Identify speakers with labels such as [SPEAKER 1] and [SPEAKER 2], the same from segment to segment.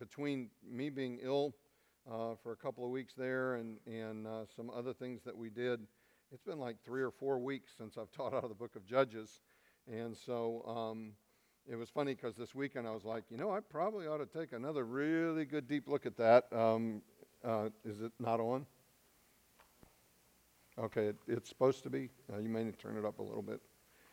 [SPEAKER 1] between me being ill for a couple of weeks there and some other things that we did, it's been like 3 or 4 weeks since I've taught out of the book of Judges. And so it was funny because this weekend I was like, I probably ought to take another really good deep look at that. Is it not on? Okay, it's supposed to be. You may need to turn it up a little bit.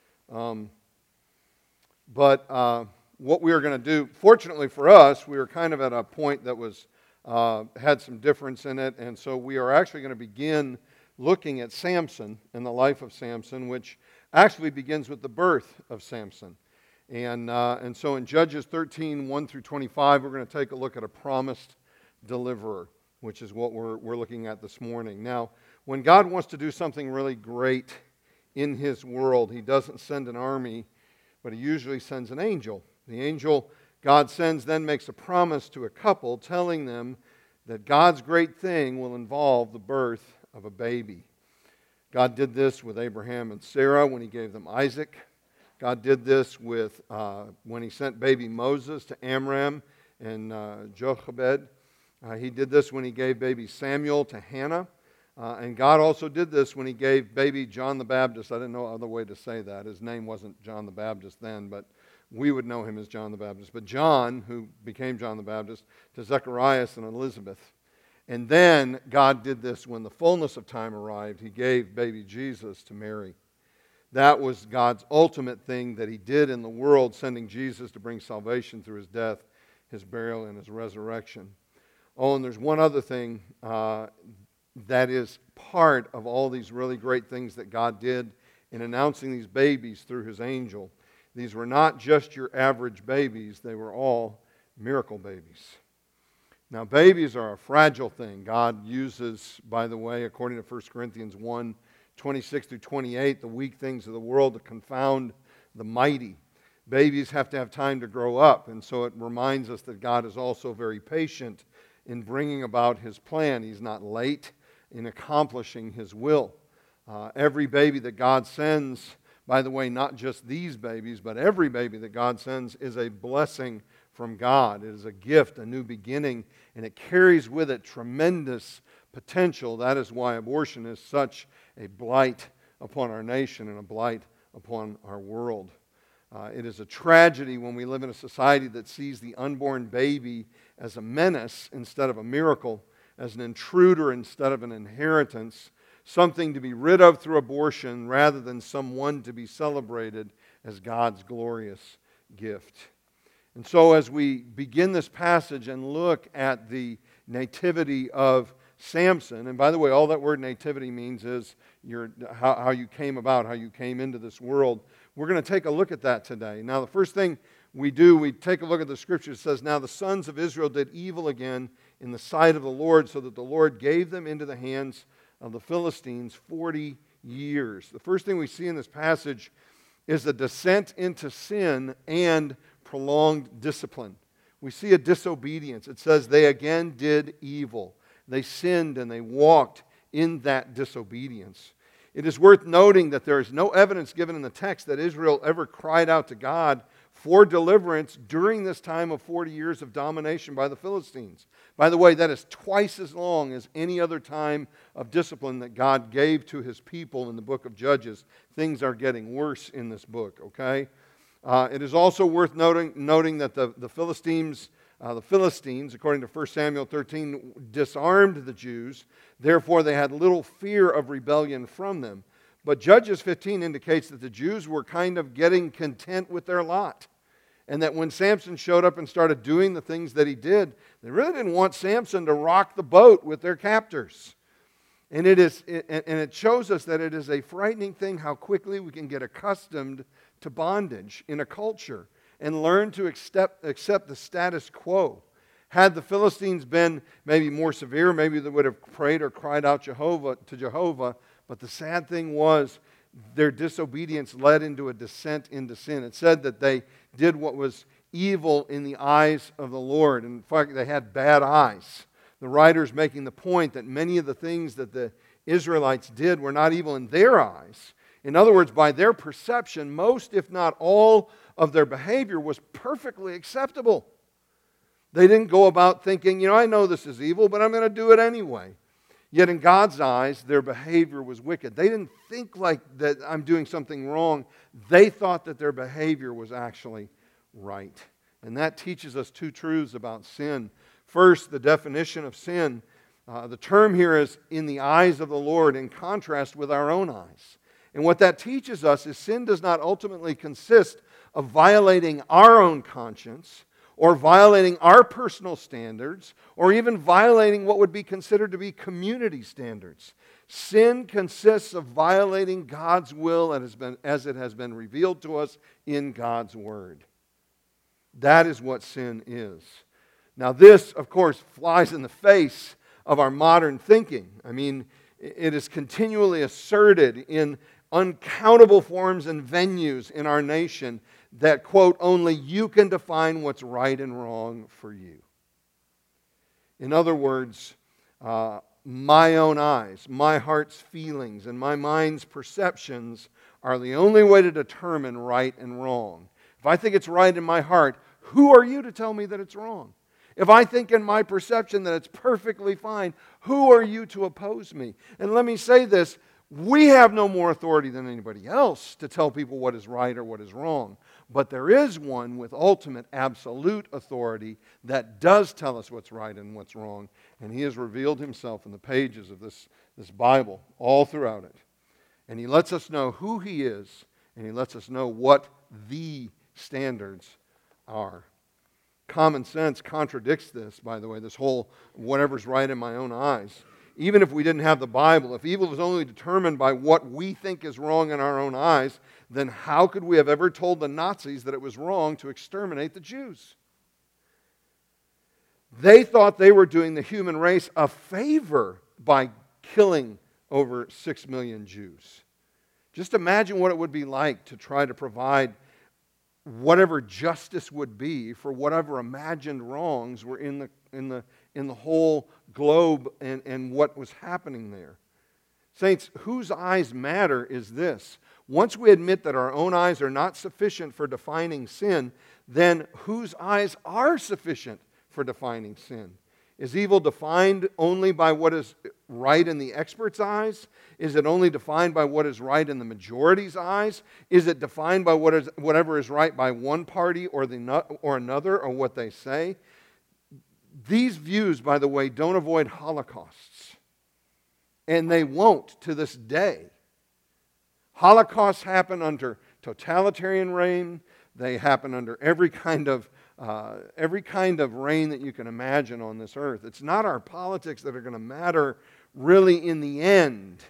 [SPEAKER 1] But what we were going to do, fortunately for us, we were kind of at a point that was had some difference in it, and so we are actually going to begin looking at Samson and the life of Samson, which actually begins with the birth of Samson. And so in Judges 13, 1 through 25, we're going to take a look at a promised deliverer, which is what we're looking at this morning. Now, when God wants to do something really great in His world, He doesn't send an army, but He usually sends an angel. The angel God sends then makes a promise to a couple, telling them that God's great thing will involve the birth of a baby. God did this with Abraham and Sarah when He gave them Isaac. God did this with when He sent baby Moses to Amram and Jochebed. He did this when He gave baby Samuel to Hannah. And God also did this when He gave baby John the Baptist. I didn't know other way to say that. His name wasn't John the Baptist then, but we would know him as John the Baptist. But John, who became John the Baptist, to Zacharias and Elizabeth. And then God did this when the fullness of time arrived. He gave baby Jesus to Mary. That was God's ultimate thing that He did in the world, sending Jesus to bring salvation through His death, His burial, and His resurrection. Oh, and there's one other thing that is part of all these really great things that God did in announcing these babies through His angel. These were not just your average babies, they were all miracle babies. Now, babies are a fragile thing. God uses, by the way, according to 1 Corinthians 1, 26 through 28, the weak things of the world to confound the mighty. Babies have to have time to grow up, and so it reminds us that God is also very patient in bringing about His plan. He's not late in accomplishing His will. Every baby that God sends, by the way, not just these babies, but every baby that God sends is a blessing from God. It is a gift, a new beginning, and it carries with it tremendous potential. That is why abortion is such a blight upon our nation and a blight upon our world. It is a tragedy when we live in a society that sees the unborn baby as a menace instead of a miracle, as an intruder instead of an inheritance, something to be rid of through abortion rather than someone to be celebrated as God's glorious gift. And so as we begin this passage and look at the nativity of Samson, and by the way, all that word nativity means is how you came about, how you came into this world. We're going to take a look at that today. Now, the first thing we do, we take a look at the scripture. It says, "Now the sons of Israel did evil again in the sight of the Lord, so that the Lord gave them into the hands of the Philistines 40 years." The first thing we see in this passage is a descent into sin and prolonged discipline. We see a disobedience. It says they again did evil. They sinned and they walked in that disobedience. It is worth noting that there is no evidence given in the text that Israel ever cried out to God for deliverance during this time of 40 years of domination by the Philistines. By the way, that is twice as long as any other time of discipline that God gave to His people in the book of Judges. Things are getting worse in this book, okay? It is also worth noting that the Philistines, according to 1 Samuel 13, disarmed the Jews. Therefore, they had little fear of rebellion from them. But Judges 15 indicates that the Jews were kind of getting content with their lot. And that when Samson showed up and started doing the things that he did, they really didn't want Samson to rock the boat with their captors. And it shows us that it is a frightening thing how quickly we can get accustomed to bondage in a culture and learn to accept the status quo. Had the Philistines been maybe more severe, maybe they would have prayed or cried out to Jehovah. But the sad thing was their disobedience led into a descent into sin. It said that they did what was evil in the eyes of the Lord. In fact, they had bad eyes. The writer's making the point that many of the things that the Israelites did were not evil in their eyes. In other words, by their perception, most, if not all, of their behavior was perfectly acceptable. They didn't go about thinking, I know this is evil, but I'm going to do it anyway. Yet in God's eyes, their behavior was wicked. They didn't think like that I'm doing something wrong. They thought that their behavior was actually right. And that teaches us two truths about sin. First, the definition of sin. The term here is in the eyes of the Lord, in contrast with our own eyes. And what that teaches us is sin does not ultimately consist of violating our own conscience, or violating our personal standards, or even violating what would be considered to be community standards. Sin consists of violating God's will as it has been revealed to us in God's Word. That is what sin is. Now this, of course, flies in the face of our modern thinking. I mean, it is continually asserted in uncountable forms and venues in our nation that, quote, only you can define what's right and wrong for you. In other words, my own eyes, my heart's feelings, and my mind's perceptions are the only way to determine right and wrong. If I think it's right in my heart, who are you to tell me that it's wrong? If I think in my perception that it's perfectly fine, who are you to oppose me? And let me say this, we have no more authority than anybody else to tell people what is right or what is wrong. But there is one with ultimate, absolute authority that does tell us what's right and what's wrong. And He has revealed Himself in the pages of this Bible, all throughout it. And He lets us know who He is, and He lets us know what the standards are. Common sense contradicts this, by the way, this whole whatever's right in my own eyes. Even if we didn't have the Bible, if evil is only determined by what we think is wrong in our own eyes, then how could we have ever told the Nazis that it was wrong to exterminate the Jews? They thought they were doing the human race a favor by killing over 6 million Jews. Just imagine what it would be like to try to provide whatever justice would be for whatever imagined wrongs were in the whole globe and what was happening there. Saints, whose eyes matter is this. Once we admit that our own eyes are not sufficient for defining sin, then whose eyes are sufficient for defining sin? Is evil defined only by what is right in the expert's eyes? Is it only defined by what is right in the majority's eyes? Is it defined by whatever is right by one party or another, or what they say? These views, by the way, don't avoid holocausts. And they won't to this day. Holocausts happen under totalitarian reign. They happen under every kind of reign that you can imagine on this earth. It's not our politics that are going to matter really in the end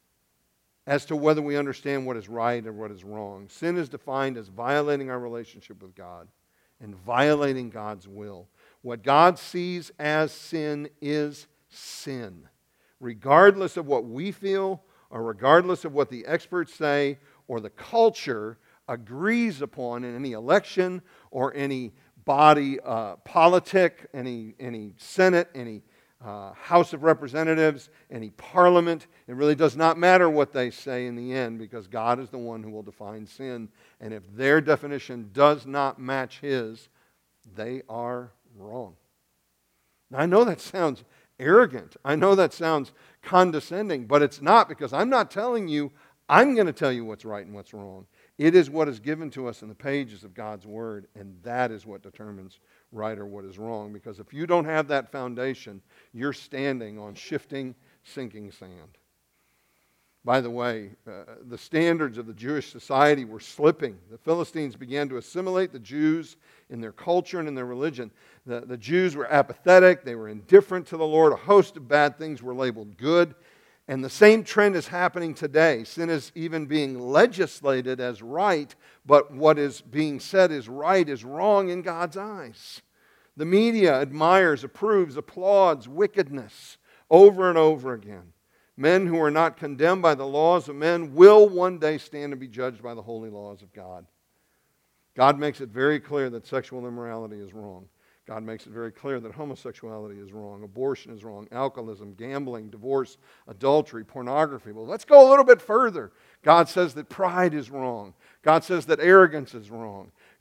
[SPEAKER 1] as to whether we understand what is right or what is wrong. Sin is defined as violating our relationship with God and violating God's will. What God sees as sin is sin, regardless of what we feel or regardless of what the experts say or the culture agrees upon in any election or any body politic, any Senate, any House of Representatives, any Parliament. It really does not matter what they say in the end, because God is the one who will define sin. And if their definition does not match His, they are wrong. Now, I know that sounds arrogant. I know that sounds condescending, but it's not, because I'm not telling you, I'm going to tell you what's right and what's wrong. It is what is given to us in the pages of God's Word, and that is what determines right or what is wrong. Because if you don't have that foundation, you're standing on shifting, sinking sand. By the way, the standards of the Jewish society were slipping. The Philistines began to assimilate the Jews in their culture and in their religion. The Jews were apathetic. They were indifferent to the Lord. A host of bad things were labeled good. And the same trend is happening today. Sin is even being legislated as right, but what is being said is right is wrong in God's eyes. The media admires, approves, applauds wickedness over and over again. Men who are not condemned by the laws of men will one day stand and be judged by the holy laws of God. God makes it very clear that sexual immorality is wrong. God makes it very clear that homosexuality is wrong, abortion is wrong, alcoholism, gambling, divorce, adultery, pornography. Well, let's go a little bit further. God says that pride is wrong. God says that arrogance is wrong.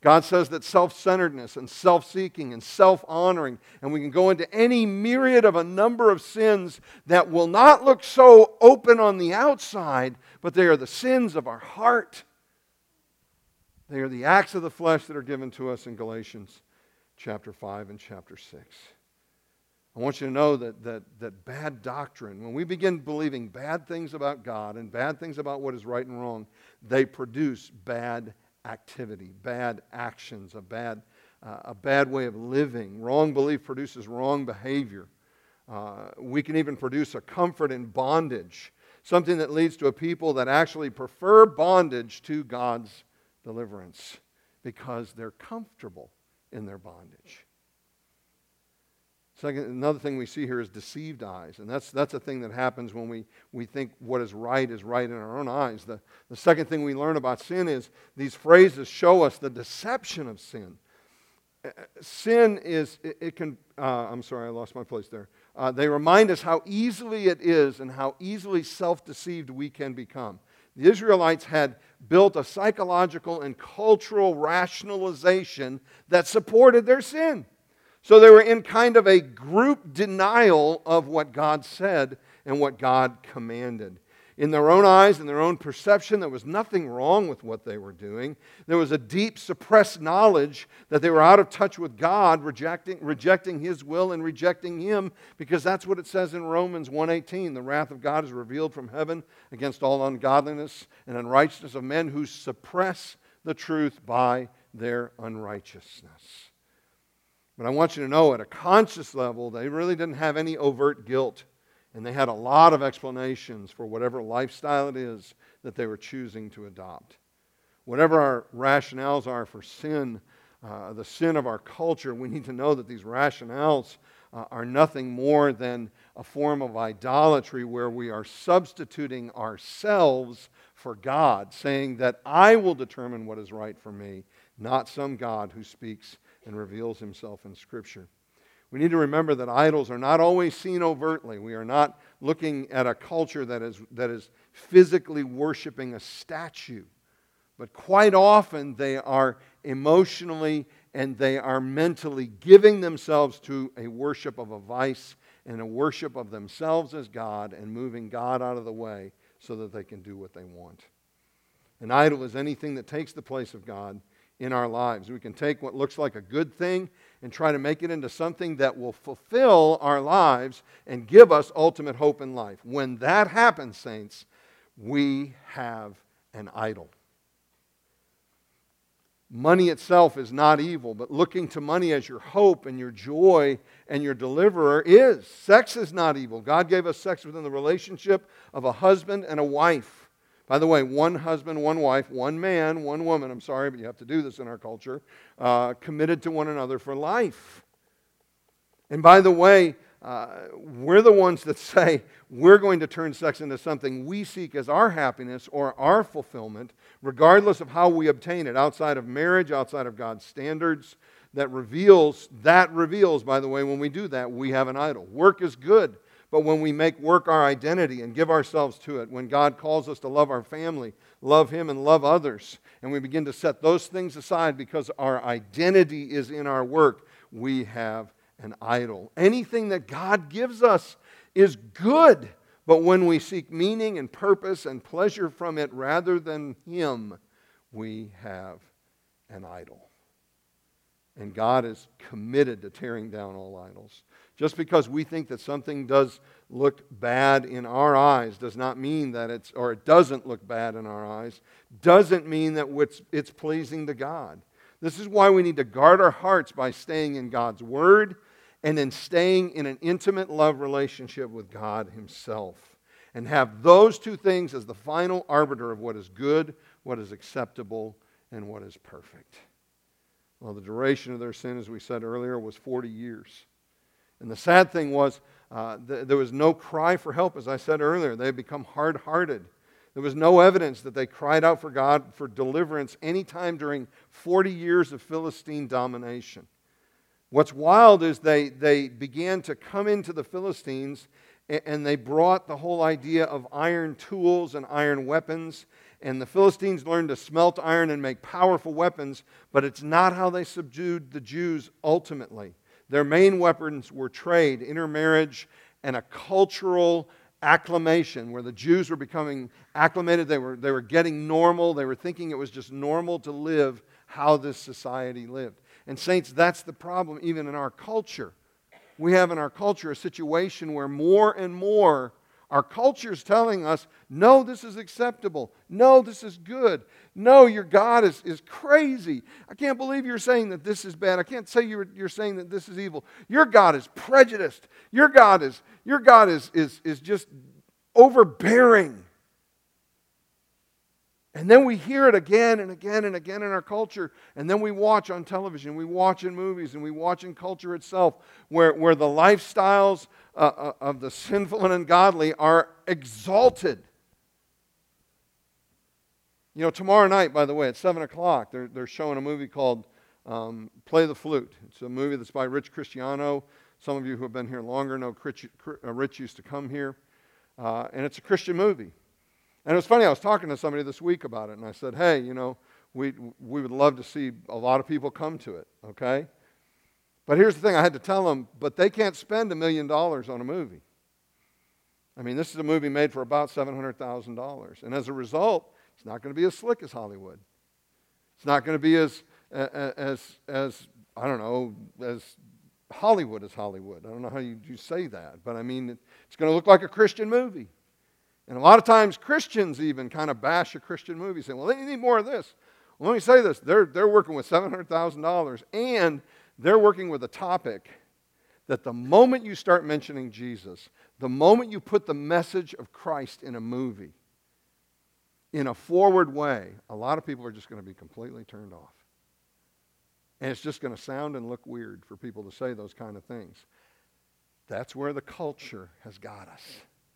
[SPEAKER 1] God says that self-centeredness and self-seeking and self-honoring, and we can go into any myriad of a number of sins that will not look so open on the outside, but they are the sins of our heart. They are the acts of the flesh that are given to us in Galatians chapter 5 and chapter 6. I want you to know that bad doctrine, when we begin believing bad things about God and bad things about what is right and wrong, they produce bad activity, bad actions, a bad way of living. Wrong belief produces wrong behavior. We can even produce a comfort in bondage, something that leads to a people that actually prefer bondage to God's deliverance because they're comfortable in their bondage. Second, another thing we see here is deceived eyes, and that's a thing that happens when we think what is right in our own eyes. The second thing we learn about sin is these phrases show us the deception of sin. Sin is, I'm sorry, I lost my place there. They remind us how easily it is and how easily self-deceived we can become. The Israelites had built a psychological and cultural rationalization that supported their sin. So they were in kind of a group denial of what God said and what God commanded. In their own eyes, in their own perception, there was nothing wrong with what they were doing. There was a deep suppressed knowledge that they were out of touch with God, rejecting His will and rejecting Him, because that's what it says in Romans 1:18. The wrath of God is revealed from heaven against all ungodliness and unrighteousness of men who suppress the truth by their unrighteousness. But I want you to know, at a conscious level, they really didn't have any overt guilt. And they had a lot of explanations for whatever lifestyle it is that they were choosing to adopt. Whatever our rationales are for sin, the sin of our culture, we need to know that these rationales are nothing more than a form of idolatry where we are substituting ourselves for God, saying that I will determine what is right for me, not some God who speaks and reveals Himself in Scripture. We need to remember that idols are not always seen overtly. We are not looking at a culture that is physically worshiping a statue. But quite often they are emotionally and they are mentally giving themselves to a worship of a vice and a worship of themselves as God and moving God out of the way so that they can do what they want. An idol is anything that takes the place of God in our lives. We can take what looks like a good thing and try to make it into something that will fulfill our lives and give us ultimate hope in life. When that happens, saints, we have an idol. Money itself is not evil, but looking to money as your hope and your joy and your deliverer is. Sex is not evil. God gave us sex within the relationship of a husband and a wife. By the way, one husband, one wife, one man, one woman, I'm sorry, but you have to do this in our culture, committed to one another for life. And by the way, we're the ones that say we're going to turn sex into something we seek as our happiness or our fulfillment, regardless of how we obtain it, outside of marriage, outside of God's standards. That reveals, by the way, when we do that, we have an idol. Work is good. But when we make work our identity and give ourselves to it, when God calls us to love our family, love Him and love others, and we begin to set those things aside because our identity is in our work, we have an idol. Anything that God gives us is good, but when we seek meaning and purpose and pleasure from it rather than Him, we have an idol. And God is committed to tearing down all idols. Just because we think that something does look bad in our eyes does not mean that it doesn't look bad in our eyes, doesn't mean that it's pleasing to God. This is why we need to guard our hearts by staying in God's Word and in staying in an intimate love relationship with God Himself. And have those two things as the final arbiter of what is good, what is acceptable, and what is perfect. Well, the duration of their sin, as we said earlier, was 40 years. And the sad thing was, there was no cry for help, as I said earlier. They had become hard-hearted. There was no evidence that they cried out for God for deliverance any time during 40 years of Philistine domination. What's wild is they began to come into the Philistines and they brought the whole idea of iron tools and iron weapons, And the Philistines learned to smelt iron and make powerful weapons, but it's not how they subdued the Jews ultimately. Their main weapons were trade, intermarriage, and a cultural acclimation where the Jews were becoming acclimated. They were getting normal. They were thinking it was just normal to live how this society lived. And saints, that's the problem even in our culture. We have in our culture a situation where more and more our culture is telling us, no, this is acceptable. No, this is good. No, your God is crazy. I can't believe you're saying that this is bad. I can't say you're saying that this is evil. Your God is prejudiced. Your God is just overbearing. And then we hear it again and again and again in our culture. And then we watch on television, we watch in movies, and we watch in culture itself where the lifestyles of the sinful and ungodly are exalted. You know, tomorrow night, by the way, at 7 o'clock, they're showing a movie called Play the Flute. It's a movie that's by Rich Cristiano. Some of you who have been here longer know Rich used to come here. And it's a Christian movie. And it was funny, I was talking to somebody this week about it, and I said, hey, you know, we would love to see a lot of people come to it, okay? But here's the thing, I had to tell them, but they can't spend $1 million on a movie. I mean, this is a movie made for about $700,000. And as a result, it's not going to be as slick as Hollywood. It's not going to be as I don't know, as Hollywood as Hollywood. I don't know how you say that, but I mean, it's going to look like a Christian movie. And a lot of times Christians even kind of bash a Christian movie, saying, well, they need more of this. Well, let me say this. They're working with $700,000, and they're working with a topic that the moment you start mentioning Jesus, the moment you put the message of Christ in a movie, in a forward way, a lot of people are just going to be completely turned off. And it's just going to sound and look weird for people to say those kind of things. That's where the culture has got us.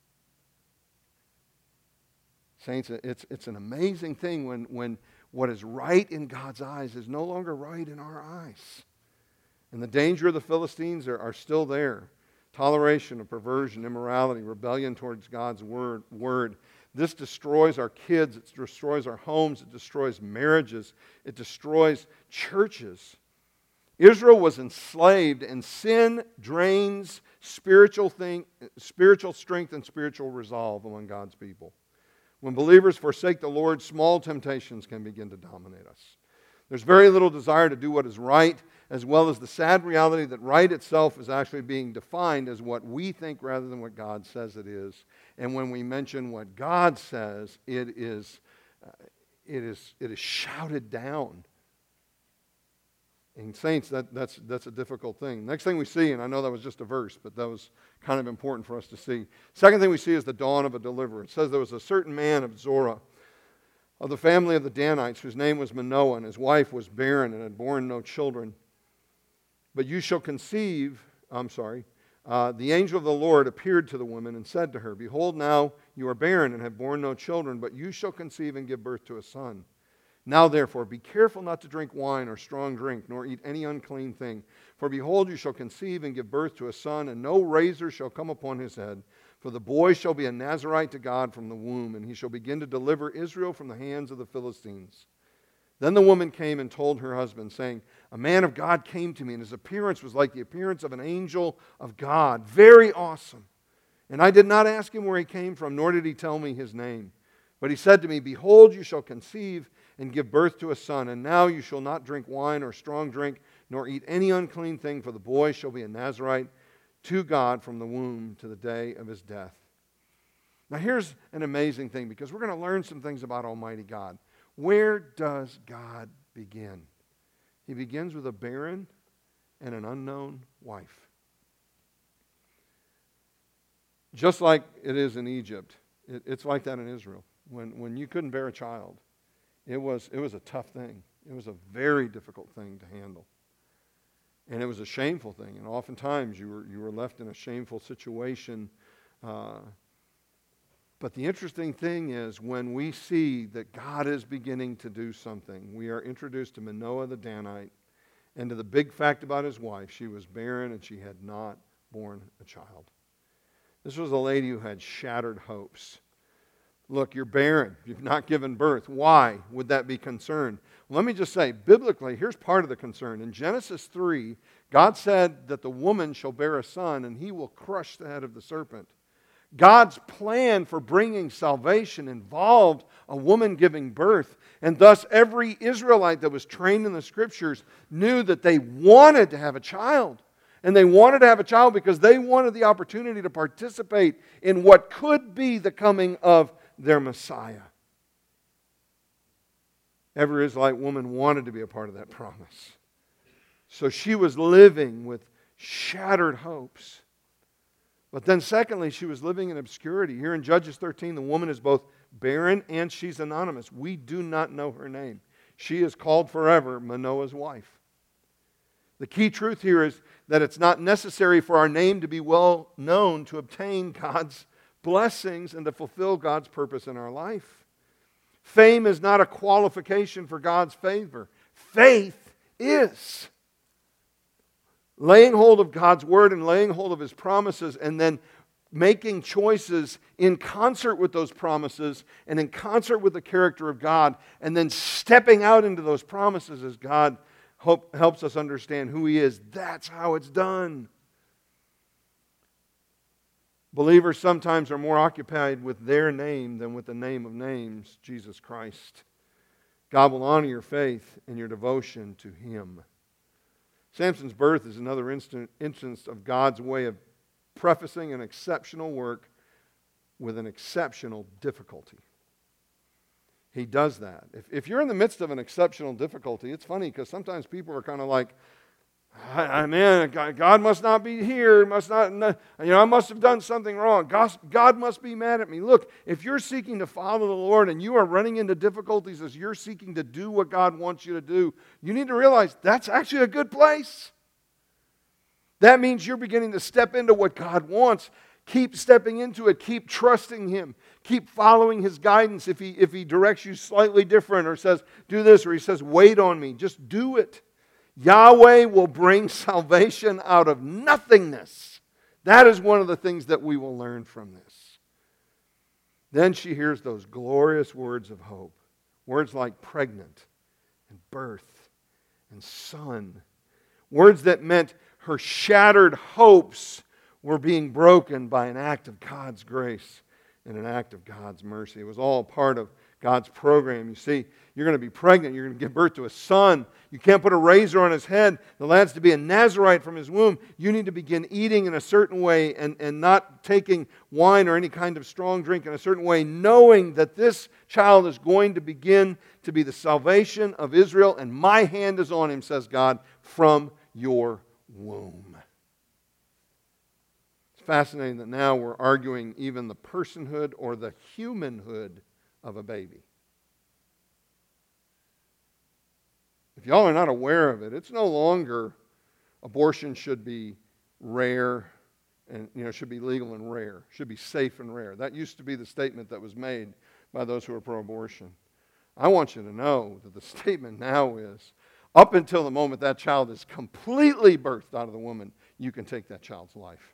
[SPEAKER 1] Saints, it's an amazing thing when what is right in God's eyes is no longer right in our eyes. And the danger of the Philistines are still there. Toleration of perversion, immorality, rebellion towards God's word. This destroys our kids. It destroys our homes. It destroys marriages. It destroys churches. Israel was enslaved, and sin drains spiritual strength and spiritual resolve among God's people. When believers forsake the Lord, small temptations can begin to dominate us. There's very little desire to do what is right, as well as the sad reality that right itself is actually being defined as what we think rather than what God says it is. And when we mention what God says, it is shouted down. And saints, that's a difficult thing. Next thing we see, and I know that was just a verse, but that was kind of important for us to see. Second thing we see is the dawn of a deliverer. It says there was a certain man of Zorah, of the family of the Danites, whose name was Manoah, and his wife was barren and had borne no children. But you shall conceive, the angel of the Lord appeared to the woman and said to her, behold, now you are barren and have borne no children, but you shall conceive and give birth to a son. Now therefore, be careful not to drink wine or strong drink, nor eat any unclean thing. For behold, you shall conceive and give birth to a son, and no razor shall come upon his head. For the boy shall be a Nazirite to God from the womb, and he shall begin to deliver Israel from the hands of the Philistines. Then the woman came and told her husband, saying, a man of God came to me, and his appearance was like the appearance of an angel of God, very awesome. And I did not ask him where he came from, nor did he tell me his name. But he said to me, behold, you shall conceive and give birth to a son, and now you shall not drink wine or strong drink, nor eat any unclean thing, for the boy shall be a Nazirite to God from the womb to the day of his death. Now here's an amazing thing, because we're going to learn some things about Almighty God. Where does God begin? He begins with a barren and an unknown wife. Just like it is in Egypt, it's like that in Israel. When you couldn't bear a child, it was a tough thing. It was a very difficult thing to handle. And it was a shameful thing. And oftentimes you were left in a shameful situation. But the interesting thing is when we see that God is beginning to do something, we are introduced to Manoah the Danite and to the big fact about his wife. She was barren and she had not borne a child. This was a lady who had shattered hopes. Look, you're barren. You've not given birth. Why would that be concern? Well, let me just say, biblically, here's part of the concern. In Genesis 3, God said that the woman shall bear a son, and he will crush the head of the serpent. God's plan for bringing salvation involved a woman giving birth, and thus every Israelite that was trained in the Scriptures knew that they wanted to have a child. And they wanted to have a child because they wanted the opportunity to participate in what could be the coming of their Messiah. Every Israelite woman wanted to be a part of that promise. So she was living with shattered hopes. But then secondly, she was living in obscurity. Here in Judges 13, the woman is both barren and she's anonymous. We do not know her name. She is called forever Manoah's wife. The key truth here is that it's not necessary for our name to be well known to obtain God's blessings and to fulfill God's purpose in our life. Fame is not a qualification for God's favor. Faith is. Laying hold of God's Word and laying hold of His promises and then making choices in concert with those promises and in concert with the character of God and then stepping out into those promises as God helps us understand who He is. That's how it's done. Believers sometimes are more occupied with their name than with the name of names, Jesus Christ. God will honor your faith and your devotion to Him. Samson's birth is another instance of God's way of prefacing an exceptional work with an exceptional difficulty. He does that. If you're in the midst of an exceptional difficulty, it's funny because sometimes people are kind of like, man, God must not be here. I must have done something wrong. God must be mad at me. Look, if you're seeking to follow the Lord and you are running into difficulties as you're seeking to do what God wants you to do, you need to realize that's actually a good place. That means you're beginning to step into what God wants. Keep stepping into it. Keep trusting Him. Keep following His guidance. If He directs you slightly different or says, do this, or He says, wait on me, just do it. Yahweh will bring salvation out of nothingness. That is one of the things that we will learn from this. Then she hears those glorious words of hope. Words like pregnant and birth and son. Words that meant her shattered hopes were being broken by an act of God's grace and an act of God's mercy. It was all part of God's program. You see, you're going to be pregnant. You're going to give birth to a son. You can't put a razor on his head. The lad's to be a Nazirite from his womb. You need to begin eating in a certain way and not taking wine or any kind of strong drink in a certain way, knowing that this child is going to begin to be the salvation of Israel, and my hand is on him, says God, from your womb. It's fascinating that now we're arguing even the personhood or the humanhood of a baby. If y'all are not aware of it, it's no longer abortion should be rare and should be legal and rare, should be safe and rare. That used to be the statement that was made by those who are pro-abortion. I want you to know that the statement now is, up until the moment that child is completely birthed out of the woman, you can take that child's life.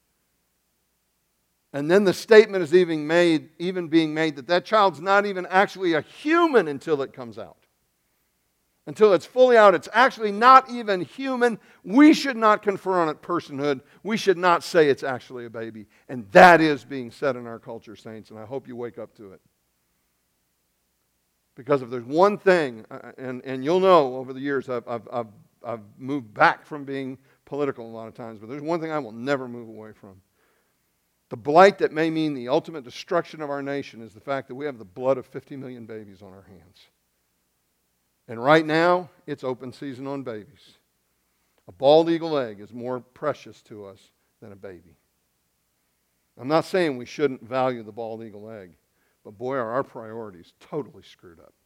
[SPEAKER 1] And then the statement is even being made that that child's not even actually a human until it comes out. Until it's fully out, it's actually not even human. We should not confer on it personhood. We should not say it's actually a baby. And that is being said in our culture, saints, and I hope you wake up to it. Because if there's one thing, and you'll know over the years, I've moved back from being political a lot of times, but there's one thing I will never move away from. The blight that may mean the ultimate destruction of our nation is the fact that we have the blood of 50 million babies on our hands. And right now, it's open season on babies. A bald eagle egg is more precious to us than a baby. I'm not saying we shouldn't value the bald eagle egg, but boy, are our priorities totally screwed up.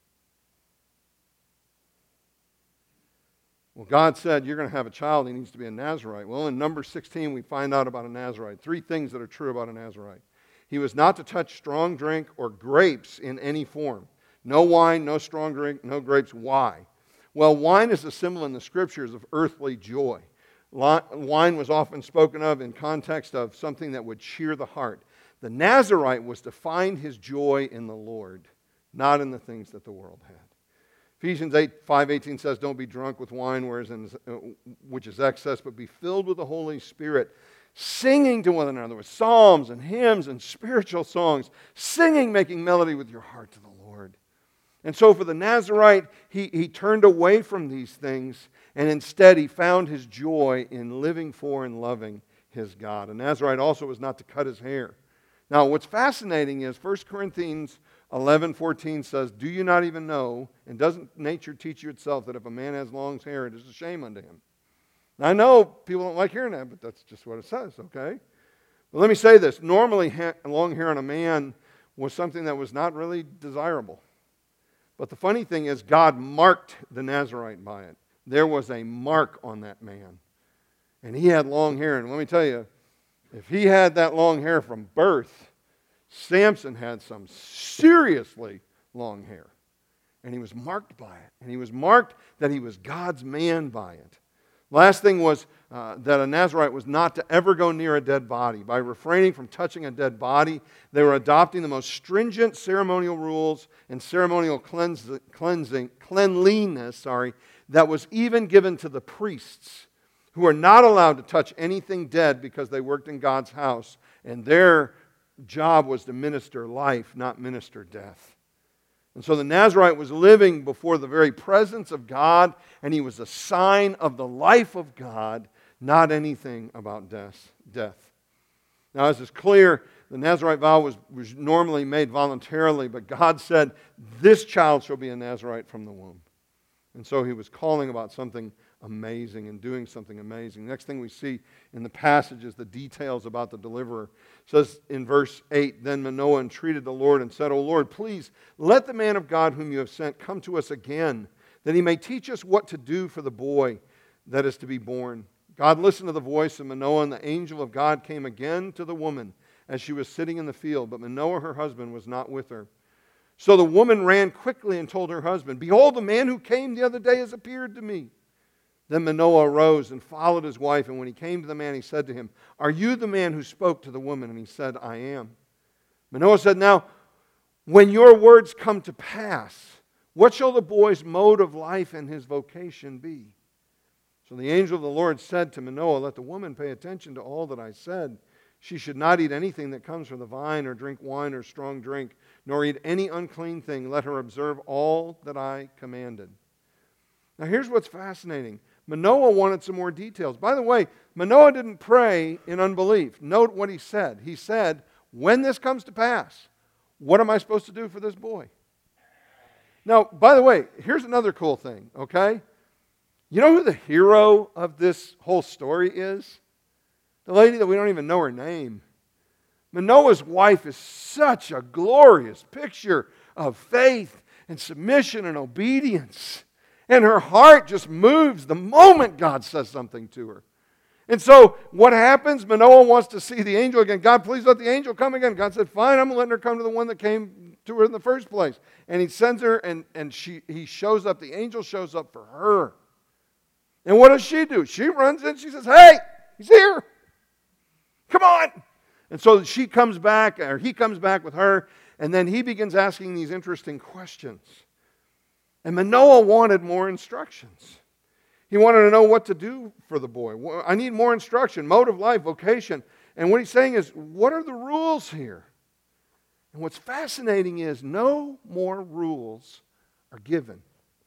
[SPEAKER 1] Well, God said you're going to have a child, he needs to be a Nazirite. Well, in Numbers 16, we find out about a Nazirite. 3 things that are true about a Nazirite. He was not to touch strong drink or grapes in any form. No wine, no strong drink, no grapes. Why? Well, wine is a symbol in the Scriptures of earthly joy. Wine was often spoken of in context of something that would cheer the heart. The Nazarite was to find his joy in the Lord, not in the things that the world had. Ephesians 5:18 says, don't be drunk with wine, which is excess, but be filled with the Holy Spirit, singing to one another with psalms and hymns and spiritual songs, singing, making melody with your heart to the Lord. And so for the Nazarite, he turned away from these things, and instead he found his joy in living for and loving his God. A Nazarite also was not to cut his hair. Now, what's fascinating is 1 Corinthians 11:14 says, do you not even know, and doesn't nature teach you itself, that if a man has long hair, it is a shame unto him? Now, I know people don't like hearing that, but that's just what it says, okay? But let me say this. Normally, long hair on a man was something that was not really desirable. But the funny thing is, God marked the Nazarite by it. There was a mark on that man. And he had long hair. And let me tell you, if he had that long hair from birth, Samson had some seriously long hair. And he was marked by it. And he was marked that he was God's man by it. Last thing was that a Nazarite was not to ever go near a dead body. By refraining from touching a dead body, they were adopting the most stringent ceremonial rules and ceremonial cleanliness that was even given to the priests, who are not allowed to touch anything dead because they worked in God's house, and their job was to minister life, not minister death. And so the Nazarite was living before the very presence of God, and he was a sign of the life of God, not anything about death. Now, as is clear, the Nazarite vow was normally made voluntarily, but God said, this child shall be a Nazarite from the womb. And so he was calling about something amazing and doing something amazing. Next thing we see in the passage is the details about the deliverer. It says in verse 8, then Manoah entreated the Lord and said, O Lord, please let the man of God whom you have sent come to us again, that he may teach us what to do for the boy that is to be born. God listened to the voice of Manoah, and the angel of God came again to the woman as she was sitting in the field, but Manoah, her husband, was not with her. So the woman ran quickly and told her husband, behold, the man who came the other day has appeared to me. Then Manoah arose and followed his wife, and when he came to the man, he said to him, are you the man who spoke to the woman? And he said, I am. Manoah said, now, when your words come to pass, what shall the boy's mode of life and his vocation be? So the angel of the Lord said to Manoah, let the woman pay attention to all that I said. She should not eat anything that comes from the vine, or drink wine or strong drink, nor eat any unclean thing. Let her observe all that I commanded. Now here's what's fascinating. Manoah wanted some more details. By the way, Manoah didn't pray in unbelief. Note what he said. He said, when this comes to pass, what am I supposed to do for this boy? Now, by the way, here's another cool thing, okay? You know who the hero of this whole story is? The lady that we don't even know her name. Manoah's wife is such a glorious picture of faith and submission and obedience. And her heart just moves the moment God says something to her. And so what happens? Manoah wants to see the angel again. God, please let the angel come again. God said, fine, I'm letting her come to the one that came to her in the first place. And he sends her, and he shows up. The angel shows up for her. And what does she do? She runs in. She says, hey, he's here. Come on. And so she comes back, or he comes back with her, and then he begins asking these interesting questions. And Manoah wanted more instructions. He wanted to know what to do for the boy. I need more instruction, mode of life, vocation. And what he's saying is, what are the rules here? And what's fascinating is no more rules are given.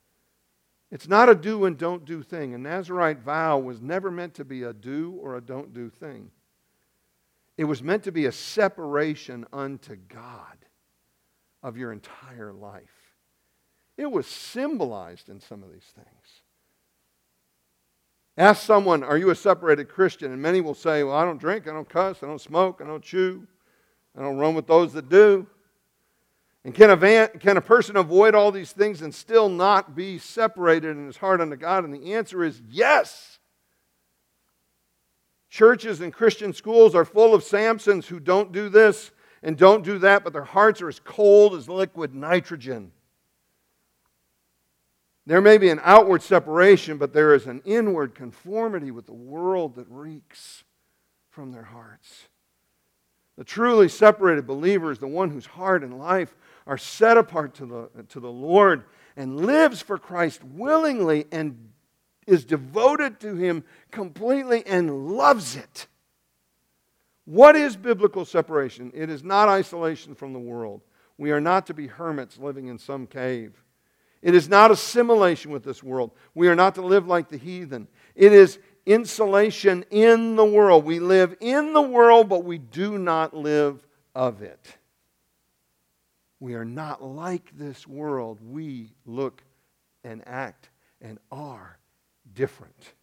[SPEAKER 1] It's not a do and don't do thing. A Nazarite vow was never meant to be a do or a don't do thing. It was meant to be a separation unto God of your entire life. It was symbolized in some of these things. Ask someone, are you a separated Christian? And many will say, well, I don't drink, I don't cuss, I don't smoke, I don't chew, I don't run with those that do. And can a person avoid all these things and still not be separated in his heart unto God? And the answer is yes. Churches and Christian schools are full of Samsons who don't do this and don't do that, but their hearts are as cold as liquid nitrogen. There may be an outward separation, but there is an inward conformity with the world that reeks from their hearts. The truly separated believer is the one whose heart and life are set apart to the Lord and lives for Christ willingly and is devoted to Him completely and loves it. What is biblical separation? It is not isolation from the world. We are not to be hermits living in some cave. It is not assimilation with this world. We are not to live like the heathen. It is insulation in the world. We live in the world, but we do not live of it. We are not like this world. We look and act and are different.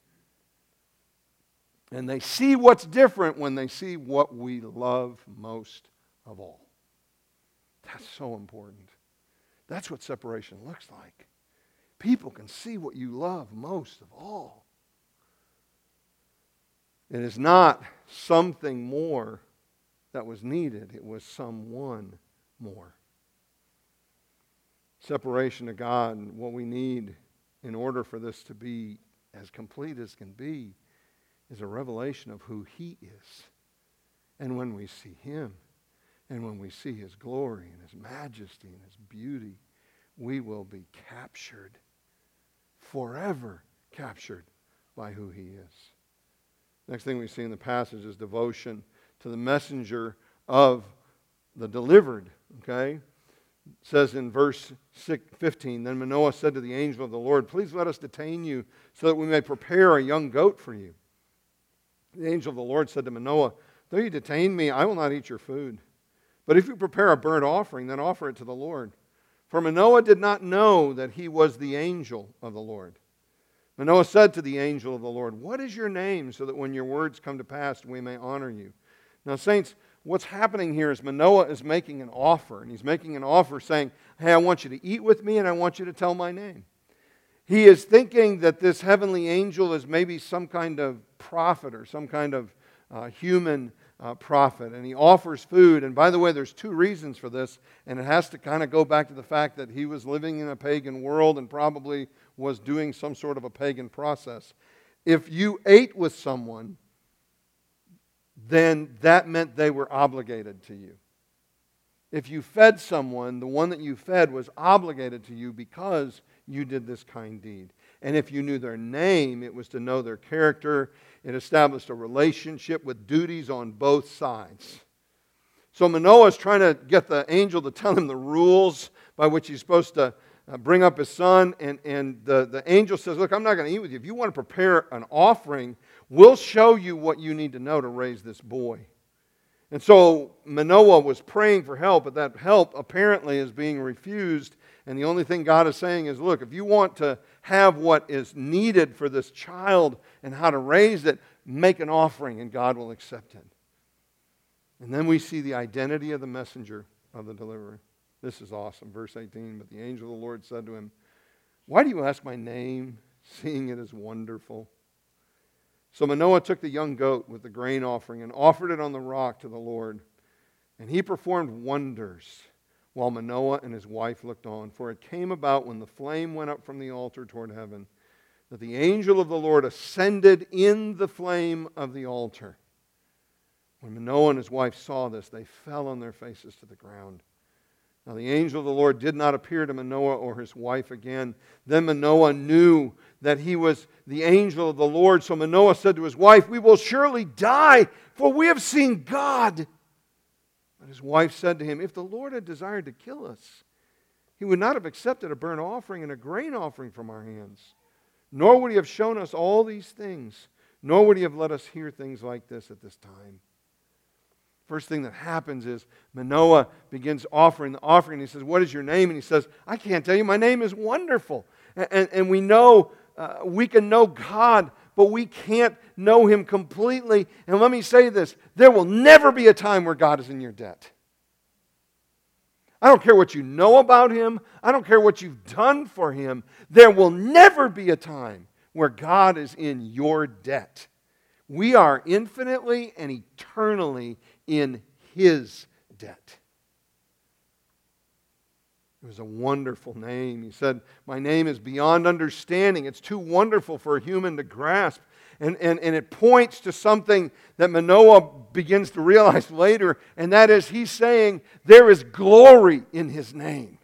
[SPEAKER 1] And they see what's different when they see what we love most of all. That's so important. That's what separation looks like. People can see what you love most of all. It is not something more that was needed. It was someone more. Separation to God, and what we need in order for this to be as complete as can be, is a revelation of who He is. And when we see Him, and when we see His glory and His majesty and His beauty, we will be captured, forever captured by who He is. Next thing we see in the passage is devotion to the messenger of the delivered. Okay? It says in verse 15, Then Manoah said to the angel of the Lord, Please let us detain you so that we may prepare a young goat for you. The angel of the Lord said to Manoah, Though you detain me, I will not eat your food. But if you prepare a burnt offering, then offer it to the Lord. For Manoah did not know that he was the angel of the Lord. Manoah said to the angel of the Lord, What is your name, so that when your words come to pass, we may honor you? Now, saints, what's happening here is Manoah is making an offer. And he's making an offer saying, Hey, I want you to eat with me and I want you to tell my name. He is thinking that this heavenly angel is maybe some kind of prophet or some kind of human prophet. And he offers food. And by the way, there's two reasons for this. And it has to kind of go back to the fact that he was living in a pagan world and probably was doing some sort of a pagan process. If you ate with someone, then that meant they were obligated to you. If you fed someone, the one that you fed was obligated to you because you did this kind deed. And if you knew their name, it was to know their character. It established a relationship with duties on both sides. So Manoah is trying to get the angel to tell him the rules by which he's supposed to bring up his son. And the angel says, Look, I'm not going to eat with you. If you want to prepare an offering, we'll show you what you need to know to raise this boy. And so Manoah was praying for help, but that help apparently is being refused. And the only thing God is saying is, look, if you want to have what is needed for this child and how to raise it, make an offering and God will accept it. And then we see the identity of the messenger of the deliverer. This is awesome. Verse 18, But the angel of the Lord said to him, Why do you ask my name, seeing it is wonderful? So Manoah took the young goat with the grain offering and offered it on the rock to the Lord. And he performed wonders while Manoah and his wife looked on. For it came about when the flame went up from the altar toward heaven that the angel of the Lord ascended in the flame of the altar. When Manoah and his wife saw this, they fell on their faces to the ground. Now the angel of the Lord did not appear to Manoah or his wife again. Then Manoah knew that he was the angel of the Lord. So Manoah said to his wife, We will surely die, for we have seen God. But his wife said to him, If the Lord had desired to kill us, He would not have accepted a burnt offering and a grain offering from our hands. Nor would He have shown us all these things, nor would He have let us hear things like this at this time. First thing that happens is Manoah begins offering the offering. He says, What is your name? And he says, I can't tell you. My name is Wonderful. And we know, we can know God, but we can't know Him completely. And let me say this, there will never be a time where God is in your debt. I don't care what you know about Him. I don't care what you've done for Him. There will never be a time where God is in your debt. We are infinitely and eternally in His debt. It was a wonderful name. He said, My name is beyond understanding. It's too wonderful for a human to grasp. And it points to something that Manoah begins to realize later, and that is he's saying there is glory in his name.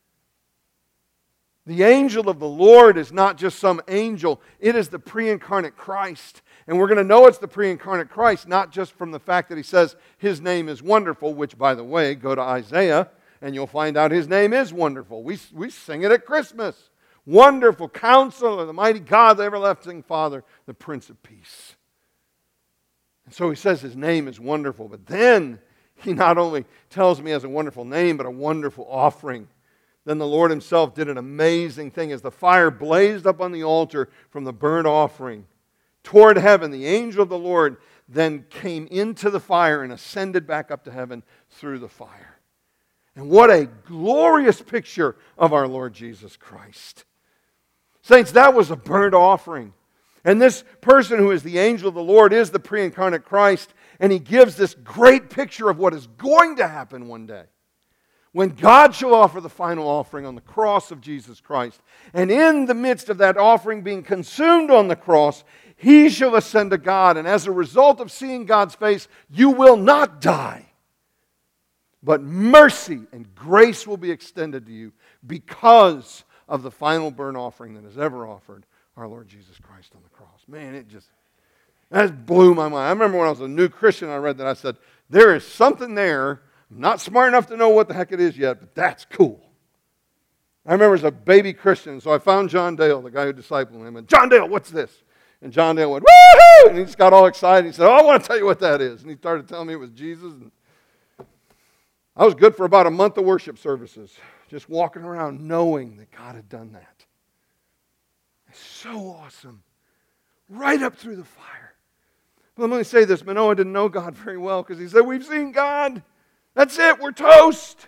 [SPEAKER 1] The angel of the Lord is not just some angel. It is the pre-incarnate Christ. And we're going to know it's the pre-incarnate Christ, not just from the fact that he says his name is wonderful, which, by the way, go to Isaiah, and you'll find out his name is wonderful. We sing it at Christmas. Wonderful Counselor, the mighty God, the everlasting Father, the Prince of Peace. And so he says his name is wonderful. But then he not only tells me he has a wonderful name, but a wonderful offering. Then the Lord himself did an amazing thing. As the fire blazed up on the altar from the burnt offering toward heaven, the angel of the Lord then came into the fire and ascended back up to heaven through the fire. And what a glorious picture of our Lord Jesus Christ. Saints, that was a burnt offering. And this person who is the angel of the Lord is the pre-incarnate Christ, and he gives this great picture of what is going to happen one day, when God shall offer the final offering on the cross of Jesus Christ. And in the midst of that offering being consumed on the cross, he shall ascend to God. And as a result of seeing God's face, you will not die. But mercy and grace will be extended to you because of the final burnt offering that is ever offered, our Lord Jesus Christ on the cross. Man, that blew my mind. I remember when I was a new Christian, I read that. I said, there is something there. I'm not smart enough to know what the heck it is yet, but that's cool. I remember as a baby Christian, so I found John Dale, the guy who discipled him, and John Dale, what's this? And John Dale went, woohoo! And he just got all excited. He said, I want to tell you what that is. And he started telling me it was Jesus. And I was good for about a month of worship services, just walking around knowing that God had done that. It's so awesome. Right up through the fire. But let me say this, Manoah didn't know God very well because he said, we've seen God. That's it, we're toast.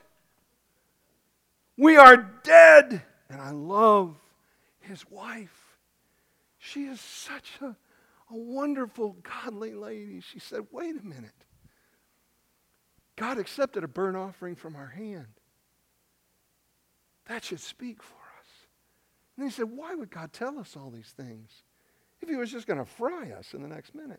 [SPEAKER 1] We are dead. And I love his wife. She is such a wonderful, godly lady. She said, wait a minute. God accepted a burnt offering from our hand. That should speak for us. And he said, why would God tell us all these things if he was just going to fry us in the next minute?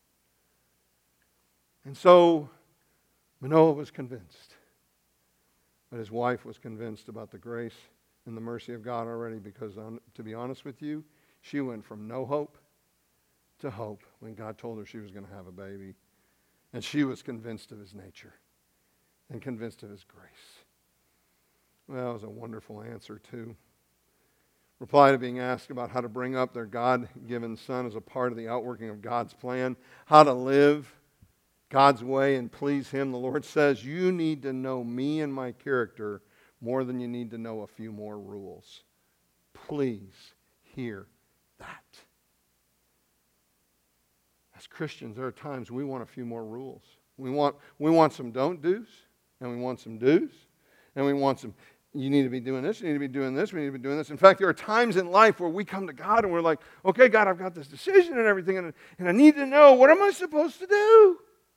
[SPEAKER 1] And so Manoah was convinced. But his wife was convinced about the grace and the mercy of God already because, to be honest with you, she went from no hope to hope when God told her she was going to have a baby. And she was convinced of his nature and convinced of his grace. Well, that was a wonderful answer, too. Reply to being asked about how to bring up their God-given son as a part of the outworking of God's plan, how to live God's way and please him. The Lord says, you need to know me and my character more than you need to know a few more rules. Please hear that. As Christians, there are times we want a few more rules. We want some don't do's, and we want some do's, and we want some, you need to be doing this, you need to be doing this, we need to be doing this. In fact, there are times in life where we come to God and we're like, okay, God, I've got this decision and everything, and I need to know, what am I supposed to do?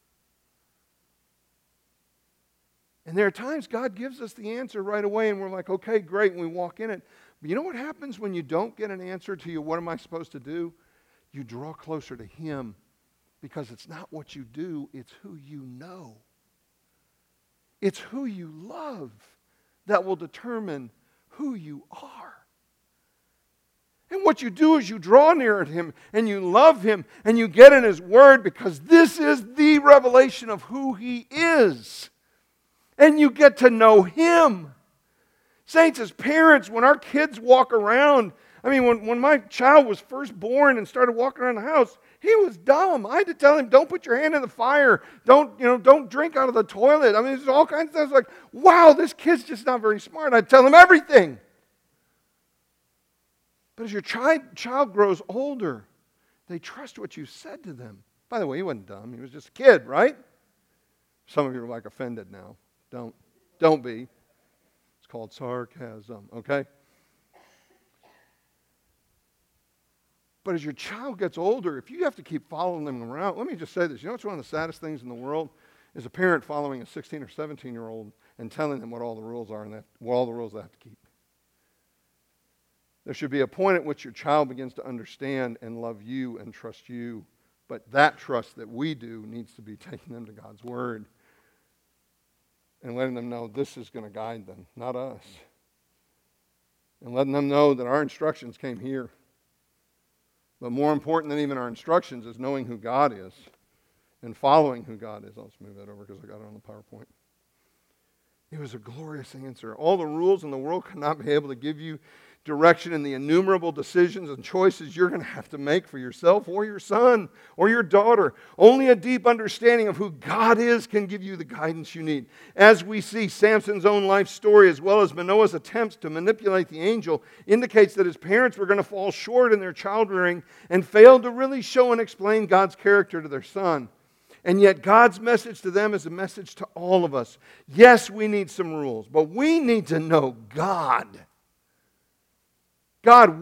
[SPEAKER 1] And there are times God gives us the answer right away, and we're like, okay, great, and we walk in it. But you know what happens when you don't get an answer to you, what am I supposed to do? You draw closer to him, because it's not what you do, it's who you know. It's who you love that will determine who you are. And what you do is you draw near to him, and you love him, and you get in his word, because this is the revelation of who he is. And you get to know him. Saints, as parents, when our kids walk around, when my child was first born and started walking around the house, he was dumb. I had to tell him, don't put your hand in the fire. Don't drink out of the toilet. There's all kinds of things like, wow, this kid's just not very smart. I'd tell him everything. But as your child grows older, they trust what you said to them. By the way, he wasn't dumb. He was just a kid, right? Some of you are like offended now. Don't be. It's called sarcasm, okay? But as your child gets older, if you have to keep following them around, let me just say this. You know what's one of the saddest things in the world? Is a parent following a 16 or 17-year-old and telling them what all the rules are and all the rules they have to keep. There should be a point at which your child begins to understand and love you and trust you. But that trust that we do needs to be taking them to God's Word and letting them know this is going to guide them, not us. And letting them know that our instructions came here. But more important than even our instructions is knowing who God is and following who God is. I'll just move that over because I got it on the PowerPoint. It was a glorious answer. All the rules in the world cannot be able to give you direction in the innumerable decisions and choices you're going to have to make for yourself or your son or your daughter. Only a deep understanding of who God is can give you the guidance you need. As we see, Samson's own life story, as well as Manoah's attempts to manipulate the angel, indicates that his parents were going to fall short in their child rearing and failed to really show and explain God's character to their son. And yet God's message to them is a message to all of us. Yes, we need some rules, but we need to know God. God